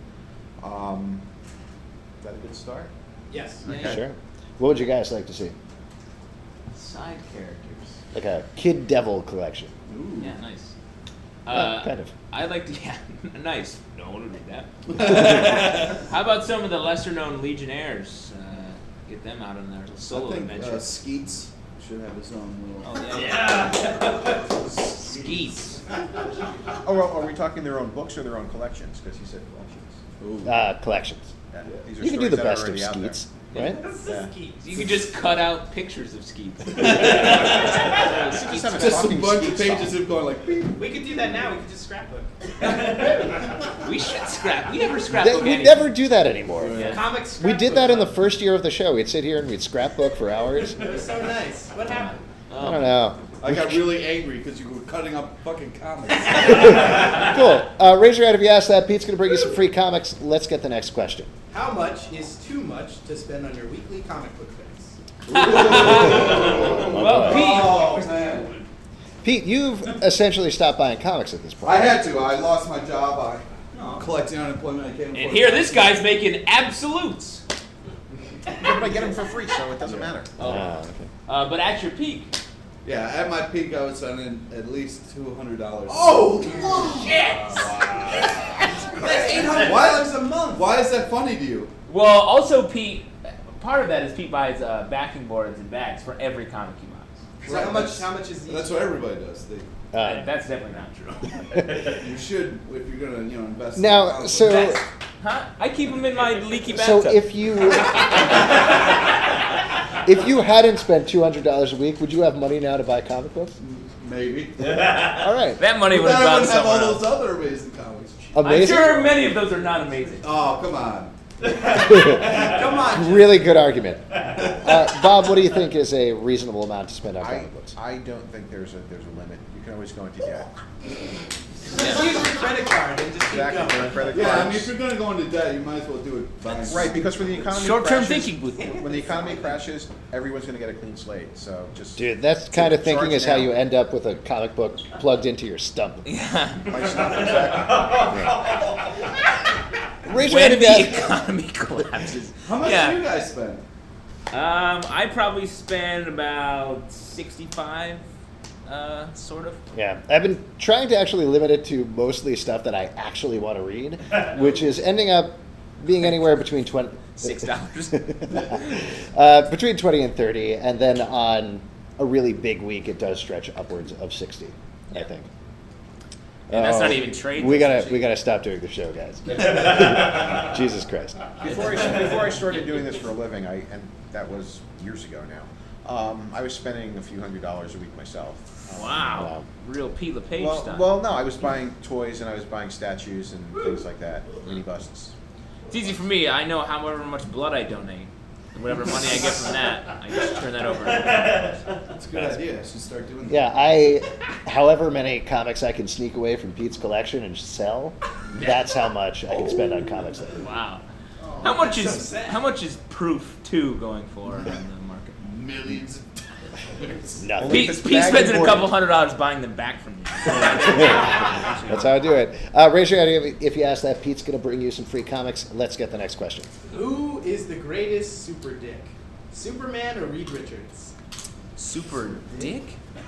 Is that a good start? Yes. Okay. Sure. What would you guys like to see? Side characters. Like a Kid Devil collection. Yeah, nice. Kind of. I'd like to, yeah, nice. No one would read that. How about some of the lesser-known Legionnaires? Get them out on their solo I think adventure. Skeets should have his own little. Oh, yeah. Skeets. Oh, well, are we talking their own books or their own collections? Because you said collections. Collections. Yeah, these are You can do the stories that are best of already out there. Skeets, right? Yeah. Skeets. You can just cut out pictures of Skeets. Just have a Just a talking bunch of Skeet pages song. of going like. Beep. We could do that now. We could just scrapbook. We should scrap. We never scrapbook We anything. never do that anymore. Yeah. Comic We did that in the scrapbook. first year of the show. We'd sit here and we'd scrapbook for hours. It was so nice. What happened? I don't know. I got really angry because you were cutting up fucking comics. Cool. Raise your hand if you asked that. Pete's going to bring you some free comics. Let's get the next question. How much is too much to spend on your weekly comic book fix? Well, Pete. Oh, man. Pete, you've essentially stopped buying comics at this point. I had to. I lost my job. I collecting unemployment. I can't afford And here, it. this guy's making absolutes. I get them for free, so it doesn't matter. Okay. But at your peak. Yeah, at my peak, I was spending at least $200. Oh, Shit! that's $800 a month. Why is that funny to you? Well, also Pete, part of that is Pete buys backing boards and bags for every comic he buys. So how much is each? That's what everybody does. That's definitely not true. You should, if you're gonna, invest. Now, in comic so- books. Huh? I keep them in my leaky So bathtub. if you hadn't spent $200 a week, would you have money now to buy comic books? Maybe. All right. that money But would then have I gone wouldn't have somewhere all else. those other amazing comics. I'm Amazing. sure many of those are not amazing. Oh, come on. Come on. Really good argument. Bob, what do you think is a reasonable amount to spend on comic books? I don't think there's a limit. You can always go into debt. Just use your credit card and just keep Exactly. going. Credit Yeah, I cards. mean, if you're gonna go into debt, you might as well do it buying. Right, because when the economy Short-term crashes, thinking, Booth. when the economy crashes, everyone's going to get a clean slate. So just Dude, that's kind of thinking charge is how now. you end up with a comic book plugged into your stump. Yeah. my stuff exactly. Raise your When hand if you the ask- economy collapses. How much yeah. do you guys spend? I probably spend about 65, sort of. Yeah, I've been trying to actually limit it to mostly stuff that I actually want to read, which is ending up being anywhere between $6. between 20 and 30, and then on a really big week, it does stretch upwards of 60. I think. And that's Oh, not even trade. We gotta stop doing the show, guys. Jesus Christ. Before I started doing this for a living, and that was years ago now, I was spending a few $100s a week myself. Wow. Real Pete LePage stuff. Well, no, I was buying toys and I was buying statues and things like that, mini busts. It's easy for me. I know however much blood I donate. And whatever money I get from that, I just turn that over. That's a good idea. I should start doing that. Yeah, however many comics I can sneak away from Pete's collection and sell, that's how much I can spend on comics. Wow. How much is Proof 2 going for in the market? Millions of Nothing. Pete spends a couple $100 buying them back from you. That's how I do it. Raise your hand if you ask that. Pete's going to bring you some free comics. Let's get the next question. Who is the greatest super dick? Superman or Reed Richards? Super dick?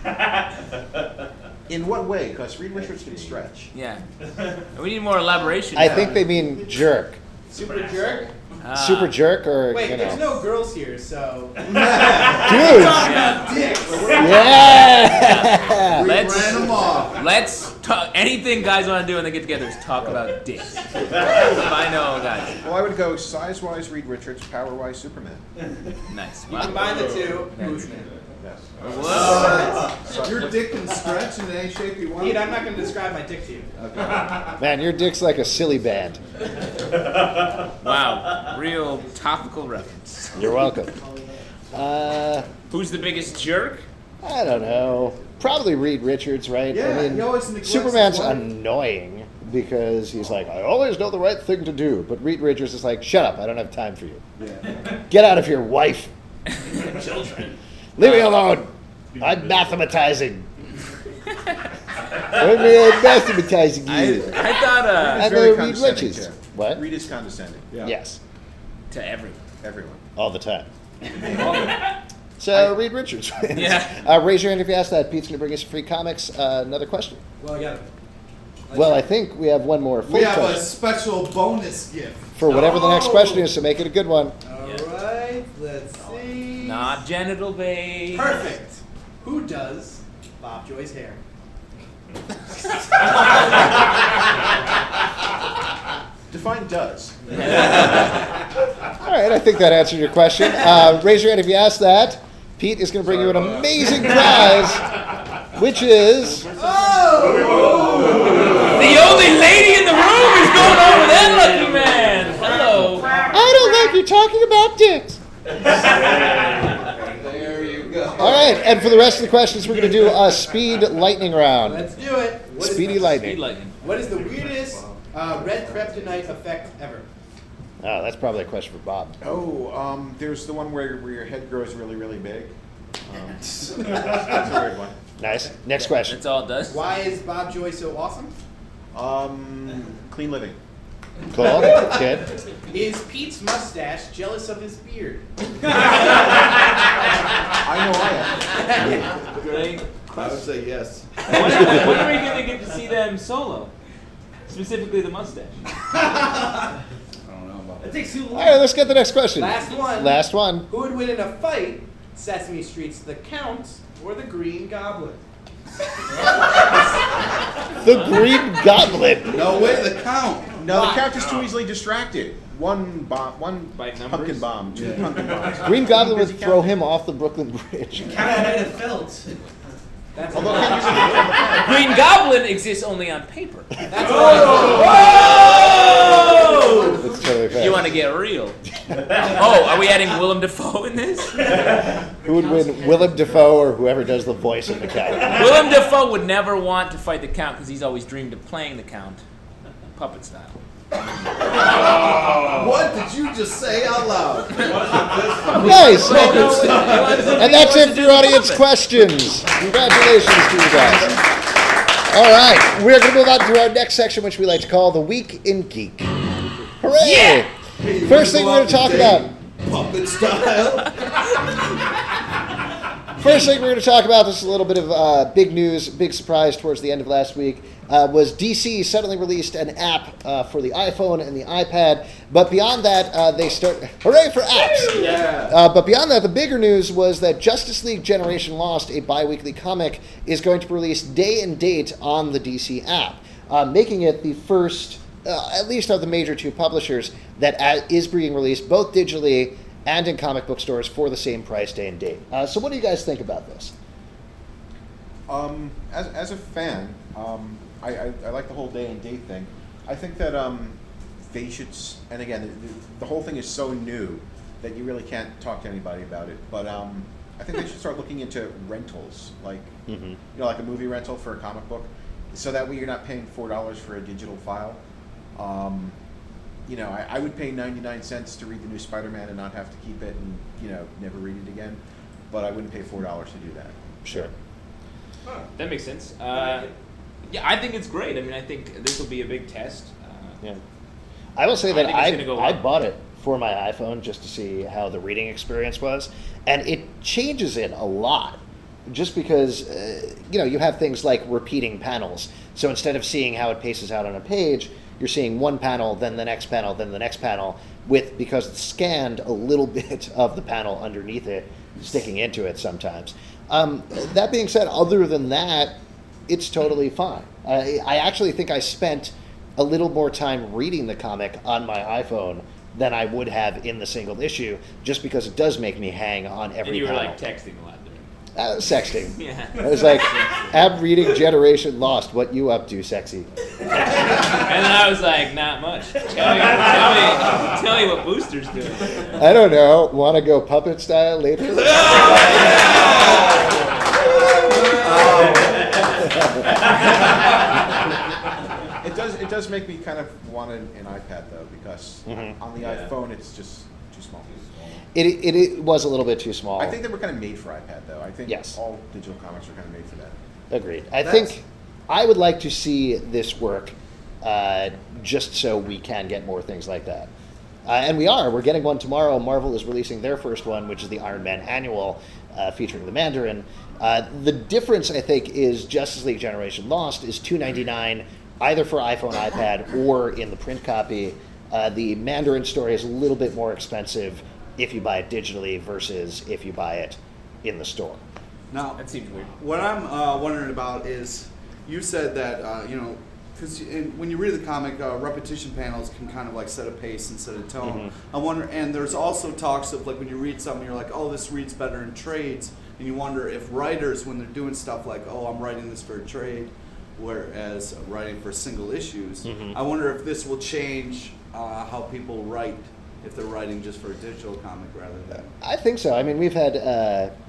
In what way? Because Reed Richards can stretch. Yeah. We need more elaboration. I think they mean jerk. Super jerk? Super jerk, or Wait, you know. there's no girls here, so. Dude. Dicks. Yeah. We ran them off. Let's talk. Anything guys want to do when they get together is talk about dicks. I know, guys. Well, I would go size-wise Reed Richards, power-wise Superman. Nice. You Wow. combine the two, Boostman. Yes. Whoa. Your dick can stretch in any shape you want. Pete, I'm not going to describe my dick to you. Man, your dick's like a silly band. Wow. Real topical reference. You're welcome. Who's the biggest jerk? I don't know. Probably Reed Richards, right? Yeah, I mean, he always neglects Superman's his wife. annoying because he's like, I always know the right thing to do. But Reed Richards is like, shut up, I don't have time for you. Yeah. Get out of here, wife. Children. Leave me alone. I'm mathematizing. I'm mathematizing you. I thought I'm Very Reed condescending, Richards. too. What? Reed is condescending. Yeah. Yes, to everyone. Everyone. all the time. So Reed Richards. Yeah. Raise your hand if you ask that. Pete's going to bring us free comics. Another question. Well, I got it. Well, I think we have one more full We have a question special bonus gift. for whatever the next question is, so make it a good one. Alright, let's see. Not genital based. Perfect. Who does Bob Joy's hair? Define does. All right, I think that answered your question. Raise your hand if you asked that. Pete is going to bring you an amazing prize, which is... The only lady in the room is going on with that lucky man. Hello. I don't like you talking about dicks. There you go. All right, right, and for the rest of the questions, we're going to do a speed lightning round. Let's do it. Speedy lightning. Speed lightning. What is the weirdest red kryptonite effect ever? Oh, that's probably a question for Bob. Oh, there's the one where your head grows really, really big. That's a weird one. Nice. Next question. That's all it does. Why is Bob Joy so awesome? Clean living. Cool. Good. Is Pete's mustache jealous of his beard? I know I am. Great. I would say yes. When are we going to get to see them solo? Specifically the mustache. I don't know about It takes too long. All right, let's get the next question. Last one. Last one. Who would win in a fight? Sesame Street's The Count or the Green Goblin? The Green Goblin. No way, the Count. No, the Count is too easily distracted. One bomb, one By numbers? pumpkin bomb, two pumpkin bombs. Green Goblin would Busy throw counting. him off the Brooklyn Bridge. Count might have felt. That's Although Ken uses it on the phone. Green Goblin exists only on paper. That's That's totally fair. You want to get real? Oh, are we adding Willem Dafoe in this? Who would win, Willem Dafoe or whoever does the voice of the Count? Willem Dafoe would never want to fight the Count because he's always dreamed of playing the Count, puppet style. What did you just say out loud? Nice. And that's it for audience questions. Congratulations to you guys. All right, we're going to move on to our next section, which we like to call the Week in Geek. Hooray! First thing we're going to talk about. Puppet style. First thing we're going to talk about, this is a little bit of big news, big surprise towards the end of last week, was DC suddenly released an app for the iPhone and the iPad. But beyond that, hooray for apps! Yeah. But beyond that, the bigger news was that Justice League Generation Lost, a bi-weekly comic, is going to be released day and date on the DC app, making it the first, at least of the major two publishers, that is being released both digitally and in comic book stores for the same price, day and date. So what do you guys think about this? As a fan, I like the whole day and date thing. I think that they should, and again, the whole thing is so new that you really can't talk to anybody about it. But I think they should start looking into rentals, like you know, like a movie rental for a comic book, so that way you're not paying $4 for a digital file. You know, I would pay 99 cents to read the new Spider-Man and not have to keep it and, you know, never read it again. But I wouldn't pay $4 to do that. Sure. That makes sense. Yeah, I think it's great. I mean, I think this will be a big test. Yeah. I will say that I think it's gonna go I well. bought it for my iPhone just to see how the reading experience was, and it changes it a lot. Just because, you know, you have things like repeating panels. So instead of seeing how it paces out on a page, you're seeing one panel, then the next panel, then the next panel, because it's scanned, a little bit of the panel underneath it sticking into it sometimes. That being said, other than that, it's totally fine. I actually think I spent a little more time reading the comic on my iPhone than I would have in the single issue, just because it does make me hang on every And you were panel. like texting a lot during. Sexting. Yeah. I was like, I'm reading Generation Lost. What you up to, sexy? And then I was like, not much. Tell me what Booster's doing. I don't know. Want to go puppet style later? It does make me kind of want an iPad though, because on the iPhone it's just too small. It was a little bit too small. I think they were kind of made for iPad though. I think Yes. all digital comics are kind of made for that. Agreed. I think I would like to see this work just so we can get more things like that. And we are. We're getting one tomorrow. Marvel is releasing their first one, which is the Iron Man Annual featuring the Mandarin. The difference, I think, is Justice League Generation Lost is $2.99 either for iPhone, iPad, or in the print copy. The Mandarin story is a little bit more expensive if you buy it digitally versus if you buy it in the store. Now, That seems weird. what I'm wondering about is, you said that, you know, because when you read the comic, repetition panels can kind of like set a pace and set a tone. I wonder, and there's also talks of like when you read something, you're like, oh, this reads better in trades, and you wonder if writers, when they're doing stuff like, oh, I'm writing this for a trade, whereas writing for single issues, I wonder if this will change how people write if they're writing just for a digital comic rather than. I think so. I mean, we've had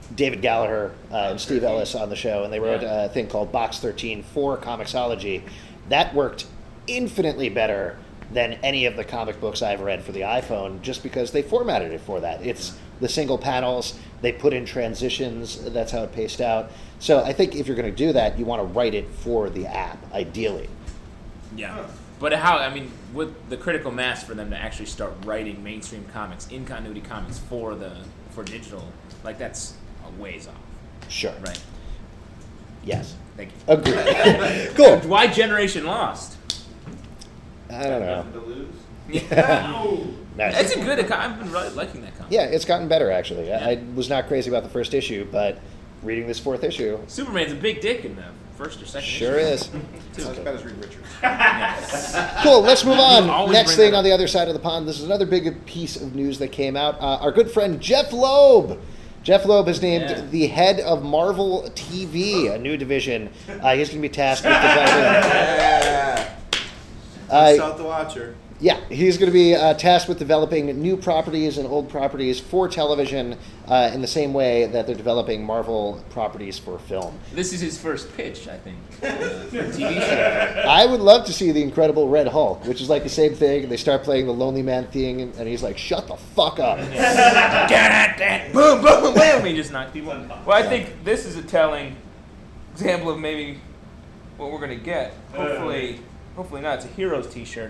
David Gallagher and Steve Ellis on the show, and they wrote a thing called Box 13 for Comixology. That worked infinitely better than any of the comic books I've read for the iPhone, just because they formatted it for that. It's the single panels, they put in transitions, that's how it paced out. So I think if you're going to do that, you want to write it for the app, ideally. Yeah. But how, I mean, with the critical mass for them to actually start writing mainstream comics, in continuity comics for digital, like that's a ways off. Sure. Right. Yes. Thank you. Agreed. Cool. Why Generation Lost? I don't know. Nothing to lose. Nice. It's a good, I've been really liking that comic. Yeah, it's gotten better, actually. I was not crazy about the first issue, but reading this fourth issue... Superman's a big dick in the first or second issue. Sure is. It's not as bad as Reed Richards. Cool, let's move You on. always Next bring thing that on the other side of the pond. This is another big piece of news that came out. Our good friend Jeff Loeb. Jeff Loeb is named the head of Marvel TV, a new division. He's going to be tasked with developing... South the Watcher. Yeah, he's going to be tasked with developing new properties and old properties for television in the same way that they're developing Marvel properties for film. This is his first pitch, I think, for a TV show. I would love to see the Incredible Red Hulk, which is like the same thing, and they start playing the Lonely Man thing, and he's like, shut the fuck up. Boom, boom, boom. He just knocked people in. Well, I think this is a telling example of maybe what we're going to get. Hopefully not. It's a Heroes t-shirt.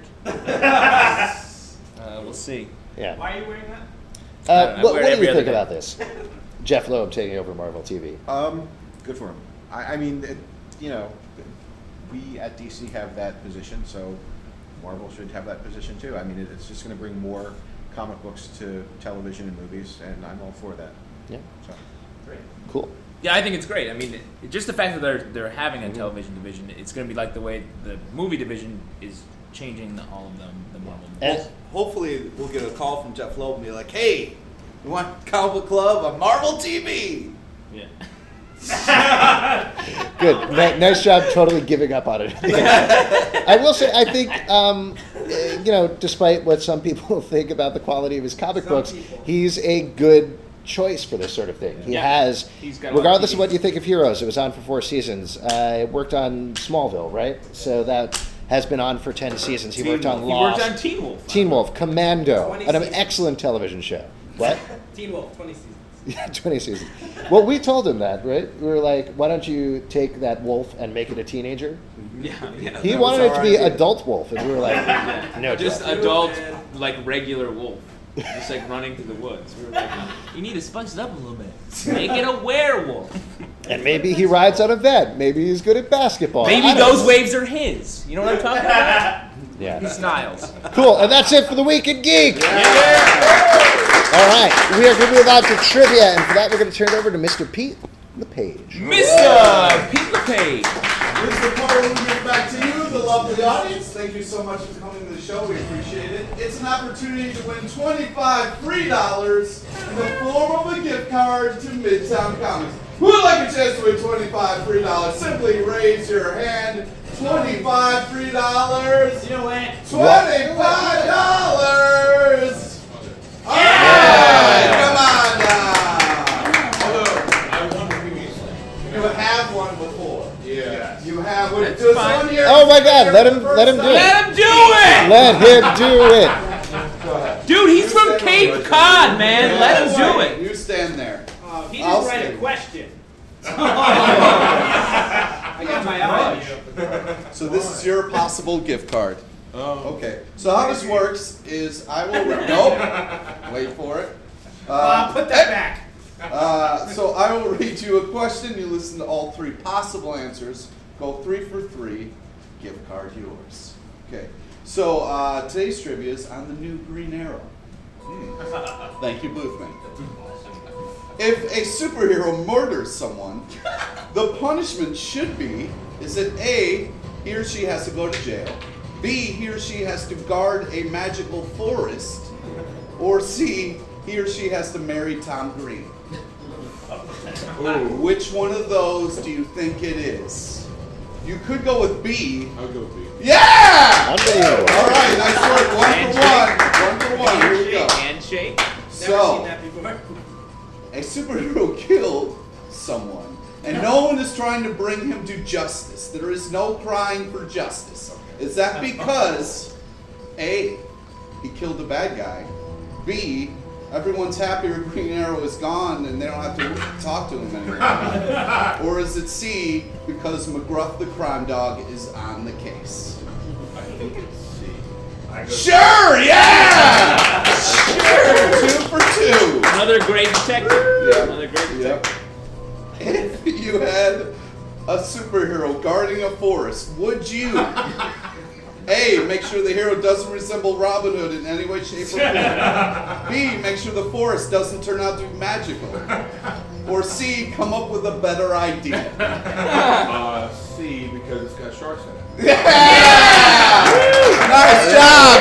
We'll see. Yeah. Why are you wearing that? I What wear do it every you other think day. about this? Jeff Loeb taking over Marvel TV. Good for him. I mean, we at DC have that position, so Marvel should have that position too. I mean, it's just going to bring more comic books to television and movies, and I'm all for that. Yeah. So. Great. Cool. Yeah, I think it's great. I mean, just the fact that they're having a television division, it's going to be like the way the movie division is changing all of the Marvel movies. And- Hopefully, we'll get a call from Jeff Loeb and be like, "Hey, you want Comic Book Club on Marvel TV?" Yeah. Good. Nice job totally giving up on it. I will say, I think, despite what some people think about the quality of his comic books, he's a good choice for this sort of thing. He has, He's got a lot of regardless of TV. what you think of Heroes, it was on for 4 seasons. It worked on Smallville, right? So that has been on for 10 seasons. He worked on Lost. He worked on Teen Wolf. Teen Wolf, Commando, 20 an seasons. excellent television show. What? Teen Wolf, 20 seasons. Yeah, 20 seasons. Well, we told him that, right? We were like, why don't you take that wolf and make it a teenager? Yeah. He that wanted was it to our be idea. adult wolf, and we were like, no, Just Jeff. adult, like regular wolf. Just like running through the woods. We were like, you need to spice it up a little bit. Make it a werewolf. And maybe he rides on a vet. Maybe he's good at basketball. Maybe I don't those know. waves are his. You know what I'm talking about? He Yeah. smiles. Cool, and that's it for the Week in Geek. All right, we are going to move on to trivia, and for that we're going to turn it over to Mr. Pete LePage. Mr. Pete LePage. This is the part where we give back to you, the lovely audience. Thank you so much for coming to the show. We appreciate it. It's an opportunity to win $25 free in the form of a gift card to Midtown Comics. Who would like a chance to win $25 free? Simply raise your hand. $25 free. You know what? $25. All right, come on now. I won previously. You have one before. Yeah. You have one. That's Just fine. on here. Oh my God, let him do it. Let him do it! Let him do it. Go ahead. Dude, he's from Cape Cod, man. Let him do it. You stand there. He I'll didn't write stay. a question. I got my eye. So this is your possible gift card. Oh. Okay. So how this works is I will nope. Wait for it. Put that back. So I will read you a question. You listen to all 3 possible answers. Go 3 for 3. Gift card yours. Okay. So today's trivia is on the new Green Arrow. Thank you, Boothman. If a superhero murders someone, the punishment should be is that A, he or she has to go to jail, B, he or she has to guard a magical forest, or C, he or she has to marry Tom Green. Which one of those do you think it is? You could go with B. I'll go with B. Yeah! Unbelievable. All right, nice work. 1 for 1. 1 for 1. Here we go. Handshake. Never So, seen that before. a superhero killed someone, and no one is trying to bring him to justice. There is no crying for justice. Is that because A, he killed a bad guy, B, everyone's happier Green Arrow is gone and they don't have to talk to him anymore? Or is it C, because McGruff the crime dog is on the case? I think it's C. Sure, yeah! Sure, 2 for 2. Another great detective. Yeah. Another great detective. If you had a superhero guarding a forest, would you A, make sure the hero doesn't resemble Robin Hood in any way, shape, or form? B, make sure the forest doesn't turn out to be magical? Or C, come up with a better idea? C, because it's got sharks in it. Yeah! Nice job!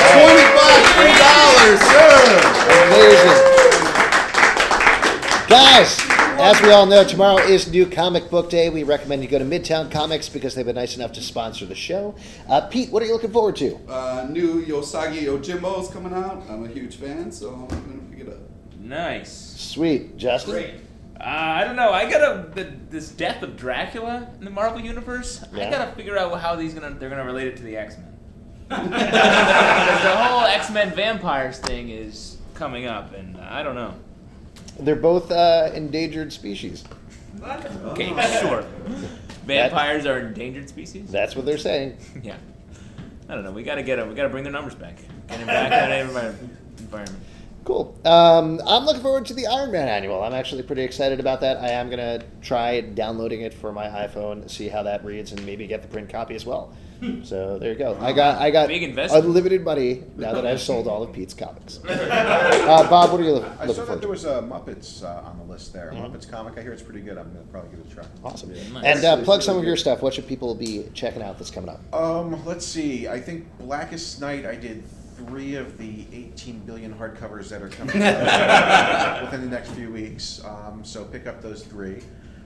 $25, $3, sure! Amazing. Guys, as we all know, tomorrow is New Comic Book Day. We recommend you go to Midtown Comics because they've been nice enough to sponsor the show. Pete, what are you looking forward to? New Yosagi Yojimbo is coming out. I'm a huge fan, so I'm going to pick it up. Nice. Sweet. Justin? Great. I don't know. I gotta this death of Dracula in the Marvel universe. Yeah. I gotta figure out how they're gonna relate it to the X-Men. Because the whole X-Men vampires thing is coming up, and I don't know. They're both endangered species. Okay, sure. Vampires are endangered species. That's what they're saying. Yeah. I don't know. We gotta get them. We gotta bring their numbers back. Get them back in that environment. Cool. I'm looking forward to the Iron Man annual. I'm actually pretty excited about that. I am going to try downloading it for my iPhone, see how that reads, and maybe get the print copy as well. So there you go. I got Big investment. unlimited money now that I've sold all of Pete's comics. Bob, what are you looking I forward saw to? that there was Muppets on the list there. Muppets comic. I hear it's pretty good. I'm going to probably give it a try. Awesome. Nice. And plug some of your stuff. What should people be checking out that's coming up? Let's see. I think Blackest Night I did 3 of the 18 billion hardcovers that are coming out within the next few weeks. So pick up those 3.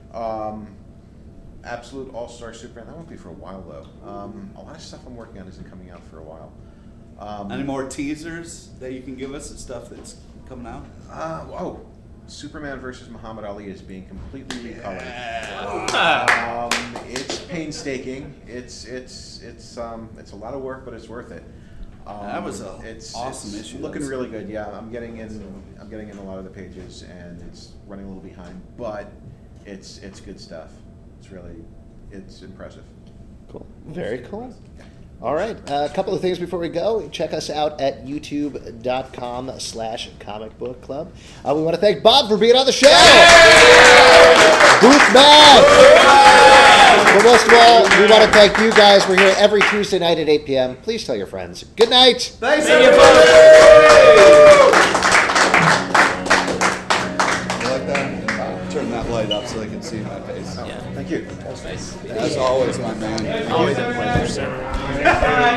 Absolute All-Star Superman. That won't be for a while, though. A lot of stuff I'm working on isn't coming out for a while. Any more teasers that you can give us of stuff that's coming out? Superman versus Muhammad Ali is being completely recolored. It's painstaking. It's a lot of work, but it's worth it. That was an awesome issue. Looking really good. Yeah, I'm getting in a lot of the pages, and it's running a little behind, but it's good stuff. It's impressive. Cool. Very cool. All right. A couple of things before we go. Check us out at youtube.com/comicbookclub. We want to thank Bob for being on the show. Booth man. But most of all, we want to thank you guys. We're here every Tuesday night at 8 p.m. Please tell your friends. Good night. Thanks, everybody! You like that? Turn that light up so they can see my face. Yeah. Thank you. Nice. As always, my man. Always a pleasure, sir.